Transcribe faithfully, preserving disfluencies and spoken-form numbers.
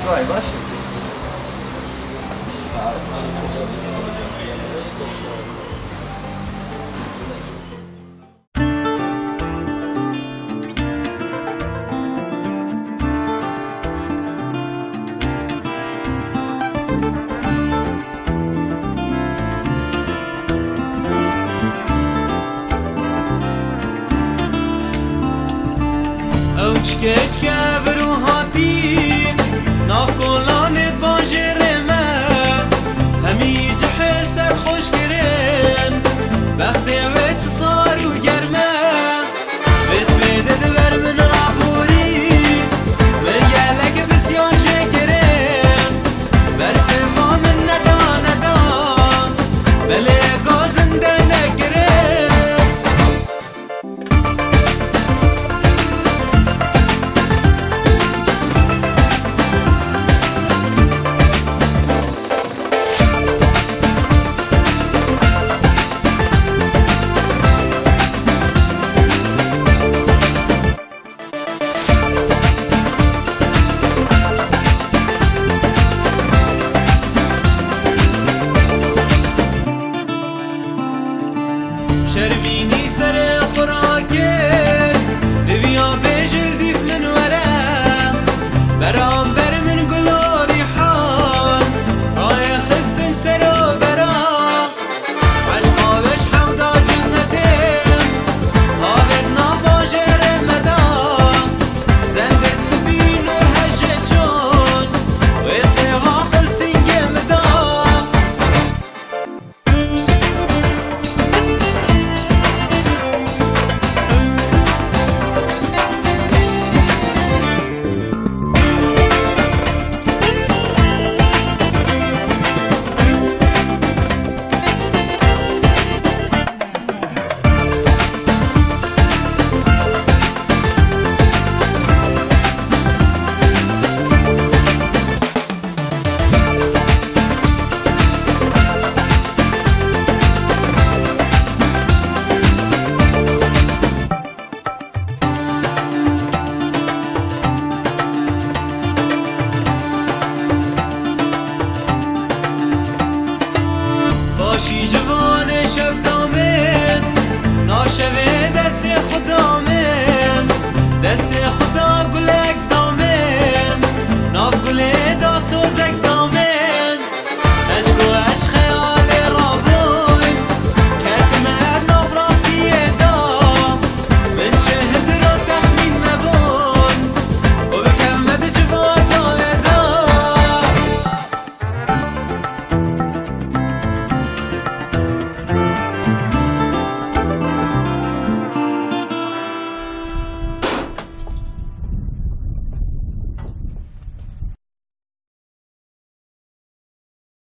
وای باشه اوچکه اچکه برو هاتی ناف کلانت باجره من همی جحل سر خوش کرن بخت وچ صار و گرمه بس بده دور من رابوری من گلک بسیار شکرن برسم ما من ندا ندا بله گازنده نگرن شرمینی سر خوراکر دویا بیجل دیف من ورم برام بر من گلاری حال رای خستن سر و برام عشقا بش حودا جنتم هاوت ناباجر مدام زندت سبین و هجه چون و سیغا خلصینگ مدام باشی جوان شب دامن ناشوه دست